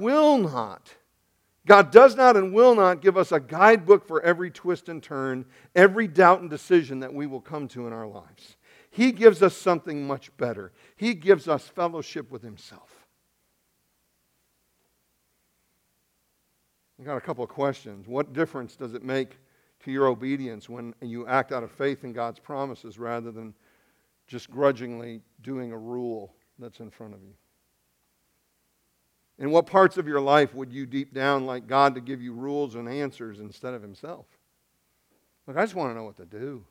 [SPEAKER 1] does not and will not give us a guidebook for every twist and turn, every doubt and decision that we will come to in our lives. He gives us something much better. He gives us fellowship with Himself. I got a couple of questions. What difference does it make to your obedience when you act out of faith in God's promises rather than just grudgingly doing a rule that's in front of you? In what parts of your life would you deep down like God to give you rules and answers instead of Himself? Look, I just want to know what to do.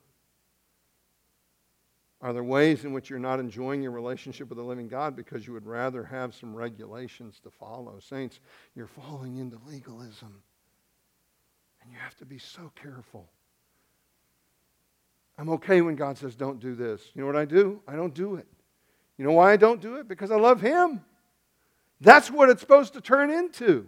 [SPEAKER 1] Are there ways in which you're not enjoying your relationship with the living God because you would rather have some regulations to follow? Saints, you're falling into legalism. And you have to be so careful. I'm okay when God says, don't do this. You know what I do? I don't do it. You know why I don't do it? Because I love Him. That's what it's supposed to turn into.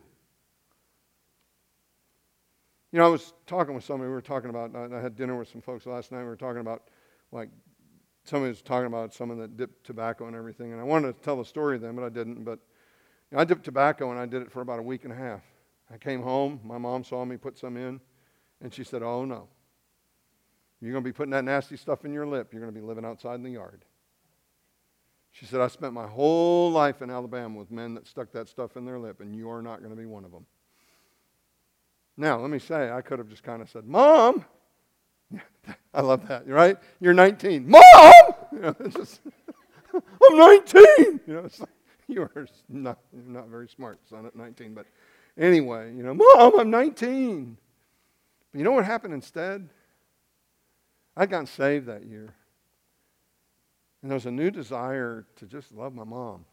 [SPEAKER 1] You know, I was talking with somebody, we were talking about, I had dinner with some folks last night, we were talking about, like, somebody was talking about someone that dipped tobacco and everything, and I wanted to tell a story of them, but I didn't. But you know, I dipped tobacco, and I did it for about a week and a half. I came home, my mom saw me put some in, and she said, oh no, you're going to be putting that nasty stuff in your lip, you're going to be living outside in the yard. She said, I spent my whole life in Alabama with men that stuck that stuff in their lip, and you're not going to be one of them. Now, let me say, I could have just kind of said, Mom! I love that, right? You're 19. Mom! You know, it's just, I'm 19! You know, it's like, you're not very smart, son, at 19. But anyway, you know, Mom, I'm 19. But you know what happened instead? I'd gotten saved that year. And there was a new desire to just love my mom.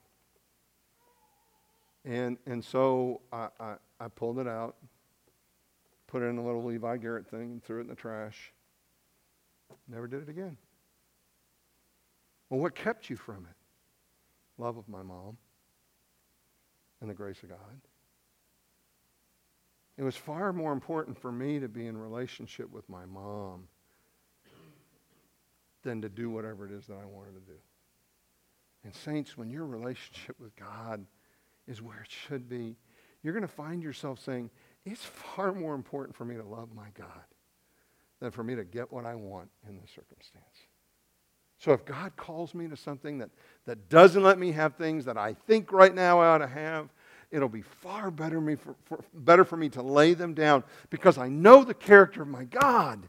[SPEAKER 1] And so I pulled it out, put it in a little Levi Garrett thing, and threw it in the trash. Never did it again. Well, what kept you from it? Love of my mom and the grace of God. It was far more important for me to be in relationship with my mom than to do whatever it is that I wanted to do. And saints, when your relationship with God is where it should be, you're going to find yourself saying, it's far more important for me to love my God than for me to get what I want in this circumstance. So if God calls me to something that doesn't let me have things that I think right now I ought to have, it'll be far better for me to lay them down because I know the character of my God.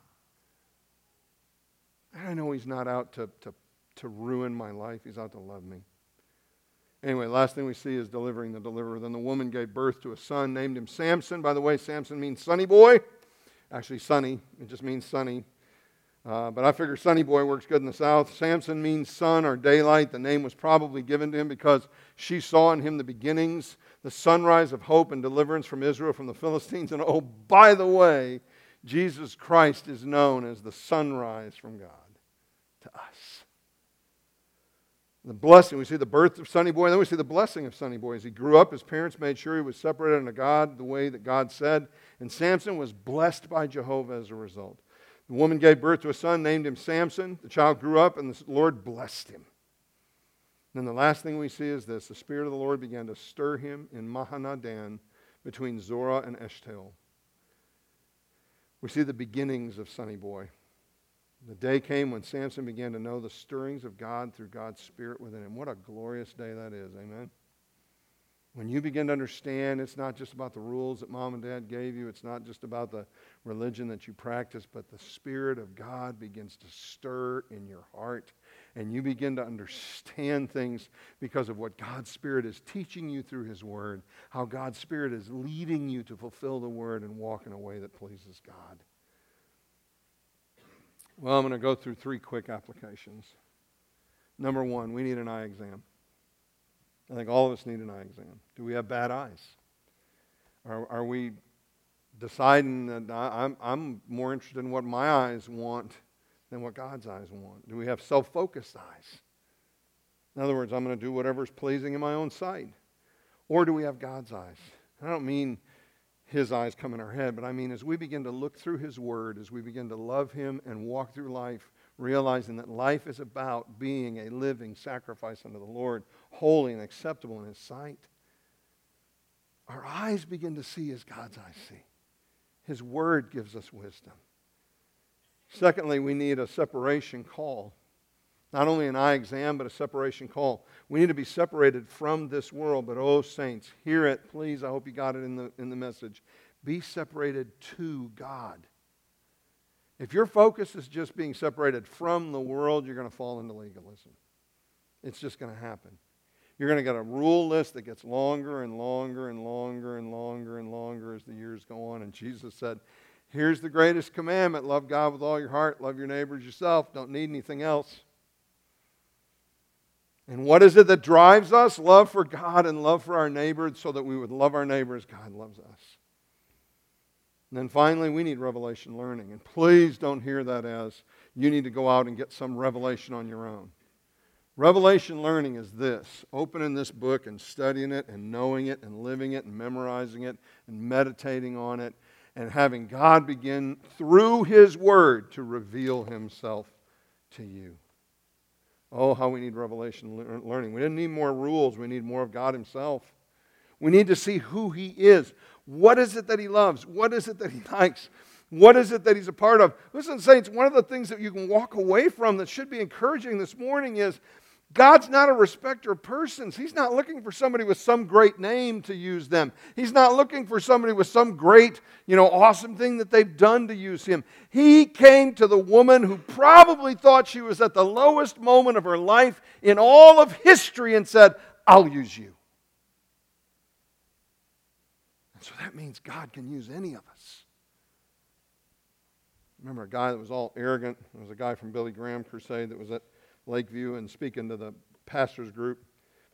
[SPEAKER 1] And I know He's not out to ruin my life. He's out to love me. Anyway, last thing we see is delivering the deliverer. Then the woman gave birth to a son, named him Samson. By the way, Samson means sunny boy. Actually, sunny. It just means sunny. But I figure sunny boy works good in the South. Samson means sun or daylight. The name was probably given to him because she saw in him the beginnings, the sunrise of hope and deliverance from Israel, from the Philistines. And oh, by the way, Jesus Christ is known as the sunrise from God to us. The blessing, we see the birth of Sonny Boy, and then we see the blessing of Sonny Boy. As he grew up, his parents made sure he was separated unto God the way that God said, and Samson was blessed by Jehovah as a result. The woman gave birth to a son, named him Samson. The child grew up, and the Lord blessed him. And then the last thing we see is this: the Spirit of the Lord began to stir him in Mahanadan between Zorah and Eshtaol. We see the beginnings of Sonny Boy. The day came when Samson began to know the stirrings of God through God's Spirit within him. What a glorious day that is, amen? When you begin to understand it's not just about the rules that mom and dad gave you, it's not just about the religion that you practice, but the Spirit of God begins to stir in your heart, and you begin to understand things because of what God's Spirit is teaching you through His Word, how God's Spirit is leading you to fulfill the Word and walk in a way that pleases God. Well, I'm going to go through 3 quick applications. Number 1, we need an eye exam. I think all of us need an eye exam. Do we have bad eyes? Are we deciding that I'm more interested in what my eyes want than what God's eyes want? Do we have self-focused eyes? In other words, I'm going to do whatever is pleasing in my own sight. Or do we have God's eyes? I don't mean His eyes come in our head, but I mean as we begin to look through His Word, as we begin to love Him and walk through life, realizing that life is about being a living sacrifice unto the Lord, holy and acceptable in His sight, our eyes begin to see as God's eyes see. His Word gives us wisdom. Secondly, we need a separation call. Not only an eye exam, but a separation call. We need to be separated from this world, but oh, saints, hear it, please. I hope you got it in the message. Be separated to God. If your focus is just being separated from the world, you're going to fall into legalism. It's just going to happen. You're going to get a rule list that gets longer and longer and longer and longer and longer as the years go on. And Jesus said, here's the greatest commandment. Love God with all your heart. Love your neighbor as yourself. Don't need anything else. And what is it that drives us? Love for God and love for our neighbor, so that we would love our neighbor as God loves us. And then finally, we need revelation learning. And please don't hear that as you need to go out and get some revelation on your own. Revelation learning is this: opening this book and studying it and knowing it and living it and memorizing it and meditating on it and having God begin through His Word to reveal Himself to you. Oh, how we need revelation learning. We didn't need more rules. We need more of God Himself. We need to see who He is. What is it that He loves? What is it that He likes? What is it that He's a part of? Listen, saints, one of the things that you can walk away from that should be encouraging this morning is God's not a respecter of persons. He's not looking for somebody with some great name to use them. He's not looking for somebody with some great, awesome thing that they've done to use Him. He came to the woman who probably thought she was at the lowest moment of her life in all of history and said, I'll use you. And so that means God can use any of us. Remember a guy that was all arrogant. There was a guy from Billy Graham Crusade that was at Lakeview and speaking to the pastors group.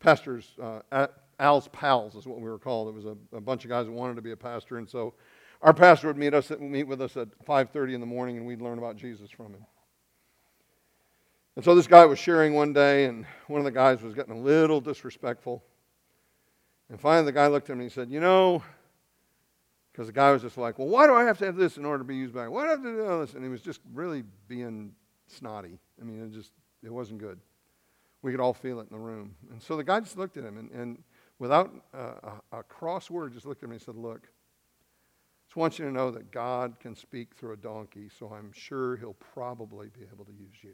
[SPEAKER 1] Al's Pals is what we were called. It was a bunch of guys that wanted to be a pastor. And so our pastor would meet with us at 5:30 in the morning, and we'd learn about Jesus from him. And so this guy was sharing one day, and one of the guys was getting a little disrespectful. And finally the guy looked at him and he said, because the guy was just like, well, why do I have to have this in order to be used back? Why do I have to do all this? And he was just really being snotty. I mean, it wasn't good. We could all feel it in the room. And so the guy just looked at him and without a cross word, just looked at him and he said, look, I just want you to know that God can speak through a donkey, so I'm sure He'll probably be able to use you.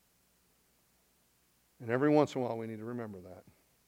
[SPEAKER 1] And every once in a while, we need to remember that.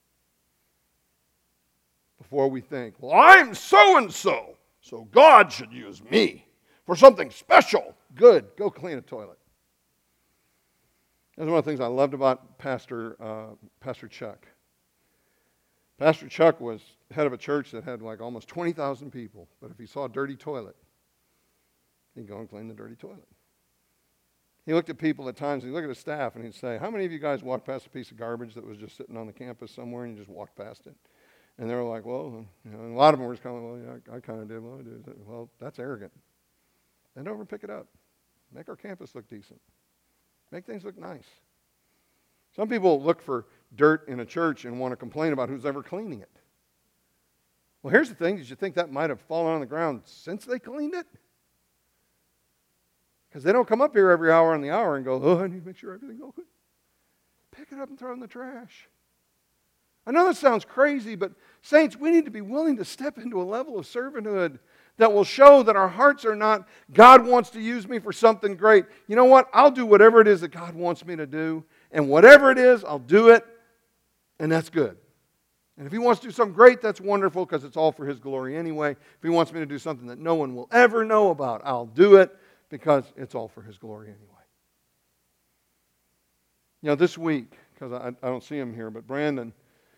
[SPEAKER 1] Before we think, well, I'm so-and-so, so God should use me for something special. Good, go clean a toilet. That's one of the things I loved about Pastor Chuck. Pastor Chuck was head of a church that had like almost 20,000 people. But if he saw a dirty toilet, he'd go and clean the dirty toilet. He looked at people at times, he'd look at his staff, and he'd say, how many of you guys walked past a piece of garbage that was just sitting on the campus somewhere and you just walked past it? And they were like, well, and a lot of them were just kind of, well, yeah, I kind of did. Well, I did. Well, that's arrogant. Bend over and pick it up. Make our campus look decent. Make things look nice. Some people look for dirt in a church and want to complain about who's ever cleaning it. Well, here's the thing. Did you think that might have fallen on the ground since they cleaned it? Because they don't come up here every hour on the hour and go, oh, I need to make sure everything's all good. Pick it up and throw it in the trash. I know that sounds crazy, but saints, we need to be willing to step into a level of servanthood that will show that our hearts are not, God wants to use me for something great. You know what? I'll do whatever it is that God wants me to do. And whatever it is, I'll do it. And that's good. And if He wants to do something great, that's wonderful because it's all for His glory anyway. If He wants me to do something that no one will ever know about, I'll do it because it's all for His glory anyway. You know, this week, because I don't see him here, but Brandon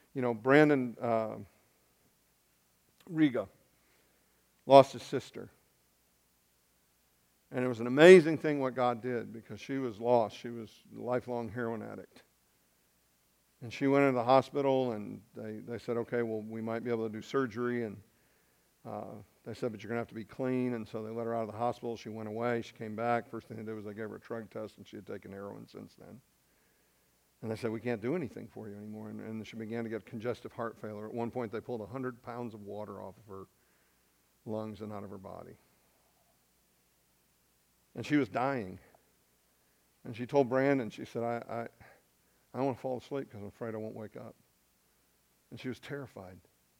[SPEAKER 1] Riga lost his sister. And it was an amazing thing what God did because she was lost. She was a lifelong heroin addict. And she went into the hospital and they said, okay, well, we might be able to do surgery. And they said, but you're going to have to be clean. And so they let her out of the hospital. She went away. She came back. First thing they did was they gave her a drug test, and she had taken heroin since then. And they said, we can't do anything for you anymore. And she began to get congestive heart failure. At one point, they pulled 100 pounds of water off of her lungs and out of her body. And she was dying. And she told Brandon, she said, I don't want to fall asleep because I'm afraid I won't wake up. And she was terrified.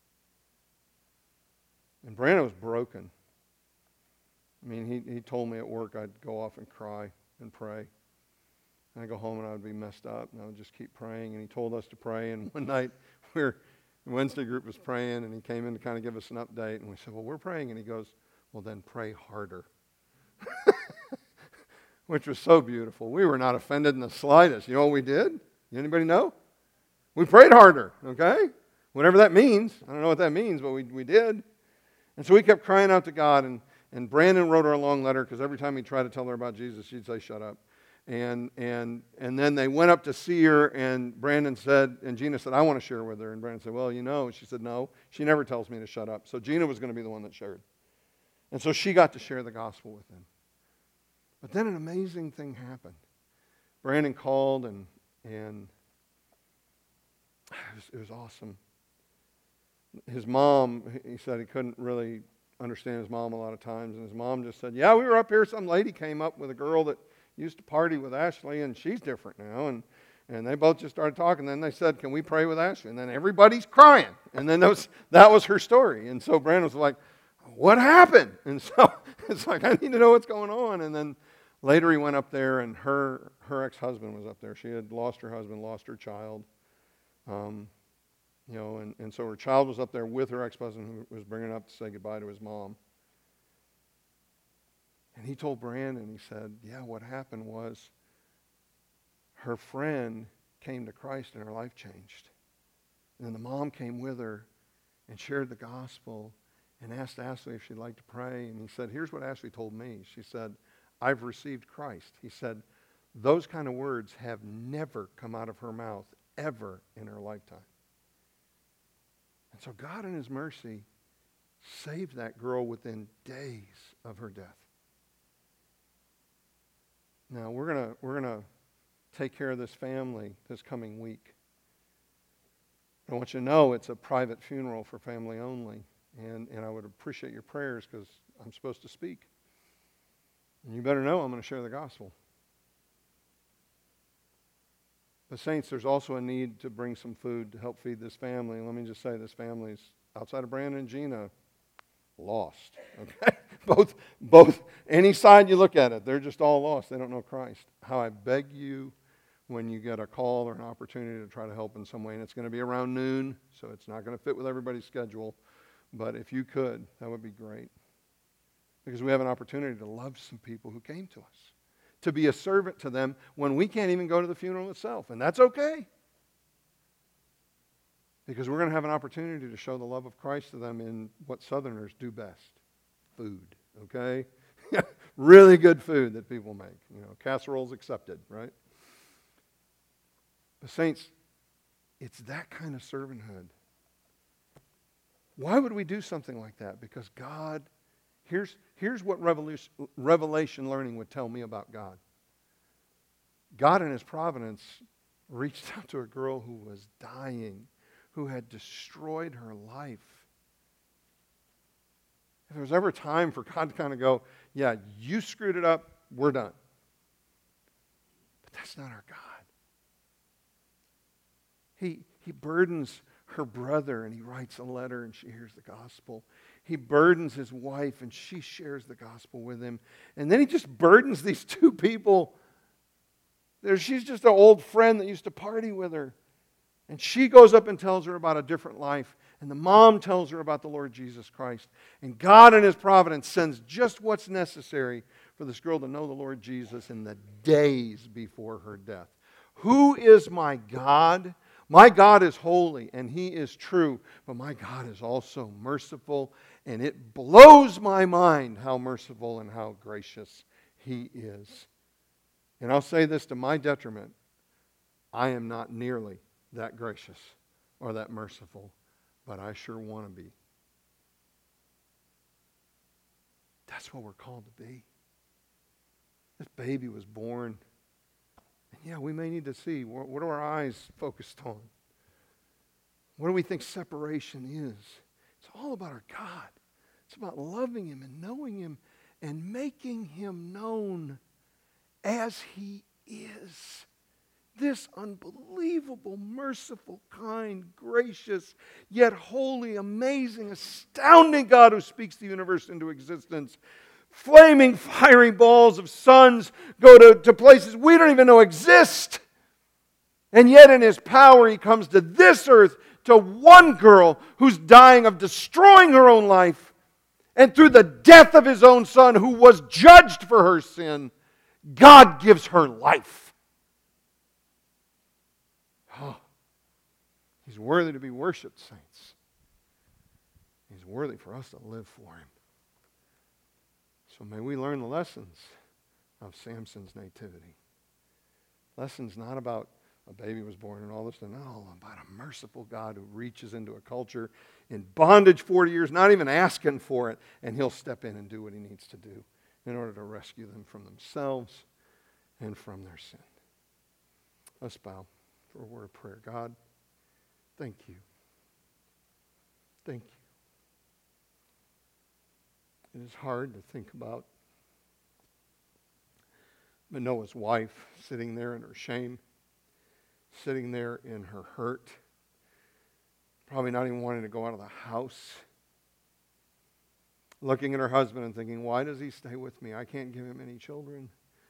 [SPEAKER 1] And Brandon was broken. I mean, he told me at work I'd go off and cry and pray. And I'd go home and I would be messed up, and I would just keep praying. And he told us to pray. And one night, the Wednesday group was praying, and he came in to kind of give us an update. And we said, well, we're praying. And he goes, well, then pray harder. Which was so beautiful. We were not offended in the slightest. You know what we did? Anybody know? We prayed harder, okay? Whatever that means. I don't know what that means, but we did. And so we kept crying out to God, and Brandon wrote her a long letter because every time he tried to tell her about Jesus, she'd say, shut up. And then they went up to see her, and Brandon said, and Gina said, I want to share with her. And Brandon said, well, you know. And she said, no, she never tells me to shut up. So Gina was going to be the one that shared. And so she got to share the gospel with him. But then an amazing thing happened. Brandon called, and it was awesome. His mom, he said he couldn't really understand his mom a lot of times. And his mom just said, yeah, we were up here. Some lady came up with a girl that used to party with Ashley, and she's different now. And they both just started talking. Then they said, can we pray with Ashley? And then everybody's crying. And then that was her story. And so Brandon was like, what happened? And so it's like, I need to know what's going on. And then later he went up there, and her ex-husband was up there. She had lost her husband, lost her child. And so her child was up there with her ex-husband, who was bringing her up to say goodbye to his mom. And he told Brandon, he said, yeah, what happened was her friend came to Christ and her life changed. And then the mom came with her and shared the gospel and asked Ashley if she'd like to pray. And he said, here's what Ashley told me. She said, I've received Christ. He said, those kind of words have never come out of her mouth ever in her lifetime. And so God in His mercy saved that girl within days of her death. Now we're gonna take care of this family this coming week. I want you to know it's a private funeral for family only, and I would appreciate your prayers because I'm supposed to speak. And you better know I'm going to share the gospel. But saints, there's also a need to bring some food to help feed this family. And let me just say, this family's, outside of Brandon and Gina, lost. Okay? Both, any side you look at it, they're just all lost. They don't know Christ. How I beg you, when you get a call or an opportunity to try to help in some way, and it's going to be around noon, so it's not going to fit with everybody's schedule, but if you could, that would be great. Because we have an opportunity to love some people who came to us, to be a servant to them when we can't even go to the funeral itself, and that's okay. Because we're going to have an opportunity to show the love of Christ to them in what Southerners do best. Food, okay? Really good food that people make. Casseroles accepted, right? But saints, it's that kind of servanthood. Why would we do something like that? Because God, here's what revelation learning would tell me about God. God in His providence reached out to a girl who was dying, who had destroyed her life. If there was ever a time for God to kind of go, yeah, you screwed it up, we're done. But that's not our God. He burdens her brother, and he writes a letter, and she hears the gospel. He burdens his wife, and she shares the gospel with him. And then he just burdens these two people. She's just an old friend that used to party with her. And she goes up and tells her about a different life. And the mom tells her about the Lord Jesus Christ. And God in His providence sends just what's necessary for this girl to know the Lord Jesus in the days before her death. Who is my God? My God is holy and He is true, but my God is also merciful, and it blows my mind how merciful and how gracious He is. And I'll say this to my detriment, I am not nearly that gracious or that merciful, but I sure want to be. That's what we're called to be. This baby was born. And yeah, we may need to see, what are our eyes focused on? What do we think separation is? It's all about our God. It's about loving Him and knowing Him and making Him known as He is. This unbelievable, merciful, kind, gracious, yet holy, amazing, astounding God who speaks the universe into existence. Flaming, fiery balls of suns go to places we don't even know exist. And yet in His power, He comes to this earth, to one girl who's dying of destroying her own life. And through the death of His own Son, who was judged for her sin, God gives her life. Oh, He's worthy to be worshipped, saints. He's worthy for us to live for Him. So may we learn the lessons of Samson's nativity. Lessons not about a baby was born and all this, no, about a merciful God who reaches into a culture in bondage 40 years, not even asking for it, and He'll step in and do what He needs to do in order to rescue them from themselves and from their sin. Let's bow for a word of prayer. God, thank You. Thank You. It is hard to think about Manoah's wife sitting there in her shame, sitting there in her hurt, probably not even wanting to go out of the house, looking at her husband and thinking, why does he stay with me? I can't give him any children.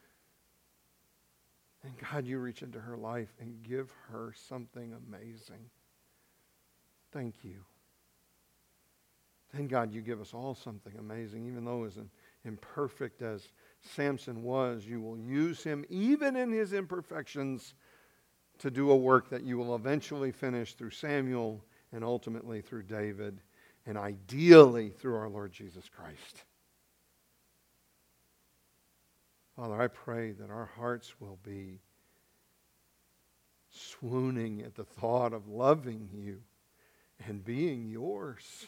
[SPEAKER 1] And God, You reach into her life and give her something amazing. Thank You. Then, God, You give us all something amazing. Even though as imperfect as Samson was, You will use him, even in his imperfections, to do a work that You will eventually finish through Samuel and ultimately through David and ideally through our Lord Jesus Christ. Father, I pray that our hearts will be swooning at the thought of loving You and being Yours.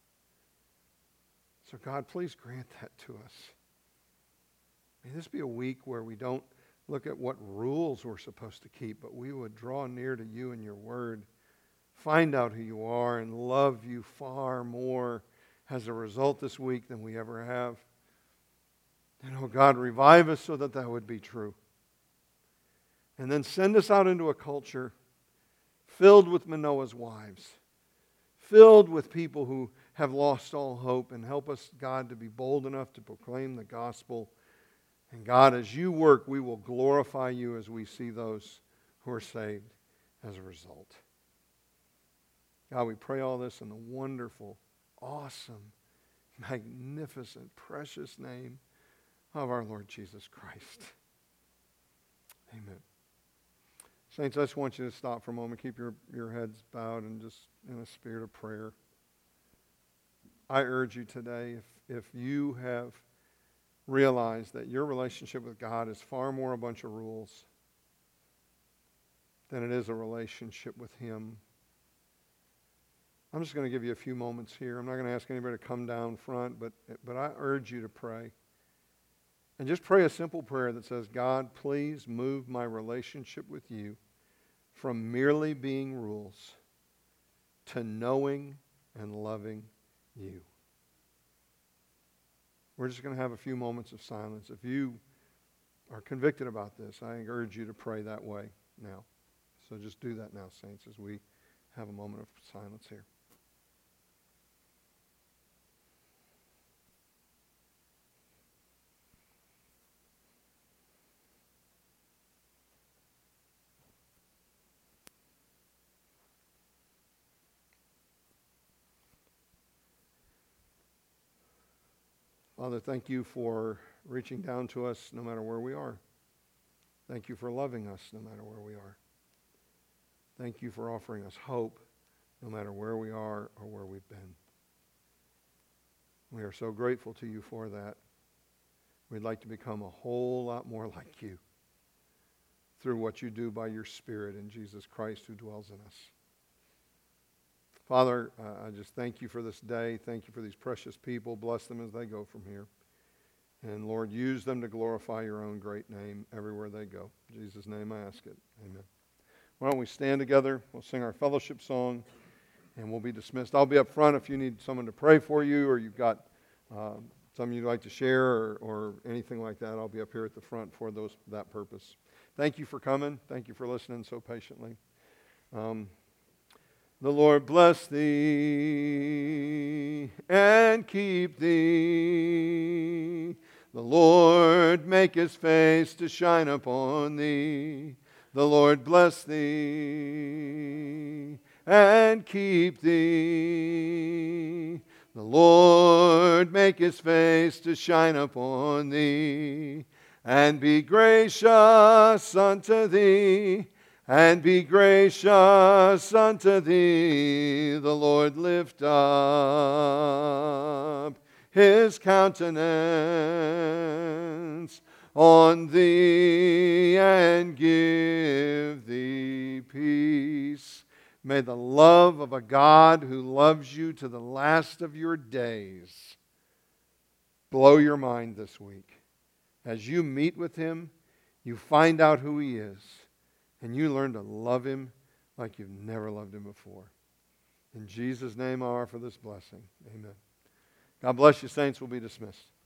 [SPEAKER 1] So God, please grant that to us. May this be a week where we don't look at what rules we're supposed to keep, but we would draw near to You and Your Word, find out who You are, and love You far more as a result this week than we ever have. And oh God, revive us so that would be true. And then send us out into a culture filled with Manoah's wives, filled with people who have lost all hope, and help us, God, to be bold enough to proclaim the gospel. And God, as You work, we will glorify You as we see those who are saved as a result. God, we pray all this in the wonderful, awesome, magnificent, precious name of our Lord Jesus Christ. Amen. Saints, I just want you to stop for a moment. Keep your heads bowed and just in a spirit of prayer. I urge you today, if you have realized that your relationship with God is far more a bunch of rules than it is a relationship with Him, I'm just going to give you a few moments here. I'm not going to ask anybody to come down front, but I urge you to pray. And just pray a simple prayer that says, God, please move my relationship with You from merely being rules to knowing and loving You. We're just going to have a few moments of silence. If you are convicted about this, I urge you to pray that way now. So just do that now, saints, as we have a moment of silence here. Father, thank you for reaching down to us no matter where we are. Thank you for loving us no matter where we are. Thank you for offering us hope no matter where we are or where we've been. We are so grateful to you for that. We'd like to become a whole lot more like you through what you do by your Spirit in Jesus Christ who dwells in us. Father, I just thank you for this day. Thank you for these precious people. Bless them as they go from here. And Lord, use them to glorify your own great name everywhere they go. In Jesus' name I ask it. Amen. Why don't we stand together? We'll sing our fellowship song, and we'll be dismissed. I'll be up front if you need someone to pray for you, or you've got something you'd like to share, or anything like that. I'll be up here at the front for that purpose. Thank you for coming. Thank you for listening so patiently. The Lord bless thee and keep thee. The Lord make his face to shine upon thee. The Lord bless thee and keep thee. The Lord make his face to shine upon thee and be gracious unto thee. And be gracious unto thee. The Lord lift up his countenance on thee and give thee peace. May the love of a God who loves you to the last of your days blow your mind this week. As you meet with him, you find out who he is. And you learn to love him like you've never loved him before. In Jesus' name I offer this blessing. Amen. God bless you, saints. We'll be dismissed.